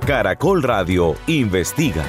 Caracol Radio investiga.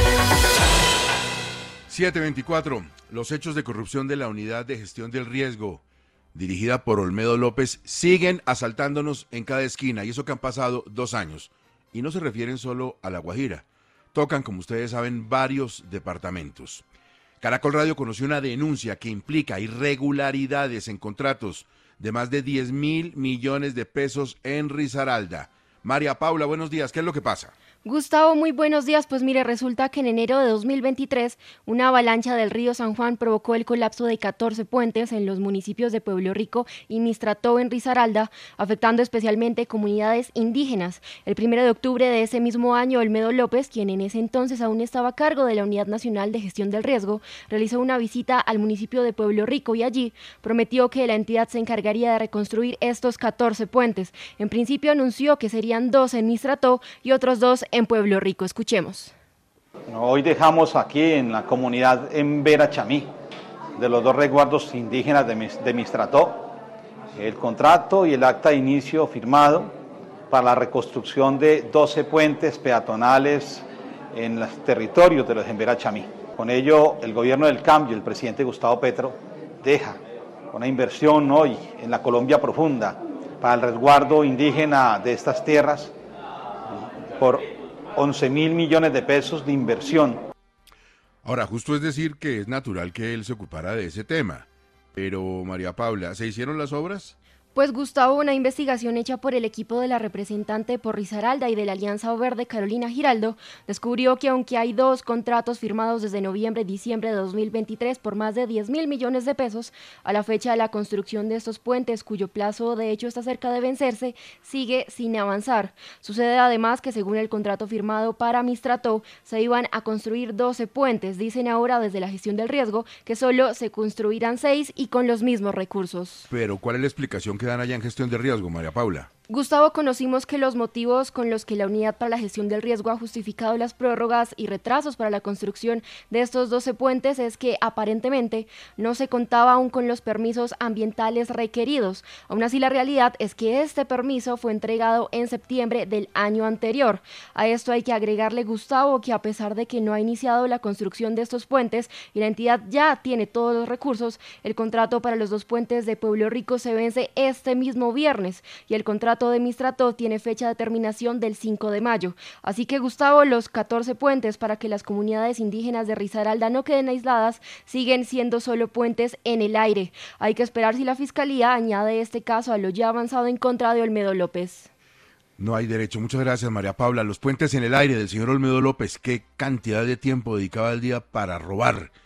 724. Los hechos de corrupción de la Unidad de Gestión del Riesgo, dirigida por Olmedo López, siguen asaltándonos en cada esquina, y eso que han pasado 2 años. Y no se refieren solo a La Guajira. Tocan, como ustedes saben, varios departamentos. Caracol Radio conoció una denuncia que implica irregularidades en contratos de más de 10.000 millones de pesos en Risaralda. María Paula, buenos días. ¿Qué es lo que pasa? Gustavo, muy buenos días. Pues mire, resulta que en enero de 2023 una avalancha del río San Juan provocó el colapso de 14 puentes en los municipios de Pueblo Rico y Mistrató en Risaralda, afectando especialmente comunidades indígenas. El 1 de octubre de ese mismo año, Olmedo López, quien en ese entonces aún estaba a cargo de la Unidad Nacional de Gestión del Riesgo, realizó una visita al municipio de Pueblo Rico y allí prometió que la entidad se encargaría de reconstruir estos 14 puentes. En principio anunció que serían 2 en Mistrató y otros 2 en Pueblo Rico. Escuchemos. Hoy dejamos aquí en la comunidad en Verachamí, de los 2 resguardos indígenas de Mistrató, el contrato y el acta de inicio firmado para la reconstrucción de 12 puentes peatonales en los territorios de los en Verachamí. Con ello, el gobierno del cambio, el presidente Gustavo Petro, deja una inversión hoy en la Colombia profunda para el resguardo indígena de estas tierras por 11.000 millones de pesos de inversión. Ahora, justo es decir que es natural que él se ocupara de ese tema. Pero, María Paula, ¿se hicieron las obras? Pues Gustavo, una investigación hecha por el equipo de la representante por Risaralda y de la Alianza Verde, Carolina Giraldo, descubrió que aunque hay 2 contratos firmados desde noviembre y diciembre de 2023 por más de 10.000 millones de pesos, a la fecha de la construcción de estos puentes, cuyo plazo de hecho está cerca de vencerse, sigue sin avanzar. Sucede además que según el contrato firmado para Mistrató, se iban a construir 12 puentes. Dicen ahora desde la gestión del riesgo que solo se construirán 6 y con los mismos recursos. Pero, ¿cuál es la explicación que dan allá en gestión de riesgo, María Paula? Gustavo, conocimos que los motivos con los que la Unidad para la Gestión del Riesgo ha justificado las prórrogas y retrasos para la construcción de estos 12 puentes es que aparentemente no se contaba aún con los permisos ambientales requeridos. Aún así, la realidad es que este permiso fue entregado en septiembre del año anterior. A esto hay que agregarle, Gustavo, que a pesar de que no ha iniciado la construcción de estos puentes y la entidad ya tiene todos los recursos, el contrato para los 2 puentes de Pueblo Rico se vence este mismo viernes y el contrato de Mistrató tiene fecha de terminación del 5 de mayo. Así que, Gustavo, los 14 puentes para que las comunidades indígenas de Risaralda no queden aisladas siguen siendo solo puentes en el aire. Hay que esperar si la Fiscalía añade este caso a lo ya avanzado en contra de Olmedo López. No hay derecho. Muchas gracias, María Paula. Los puentes en el aire del señor Olmedo López. ¿Qué cantidad de tiempo dedicaba al día para robar?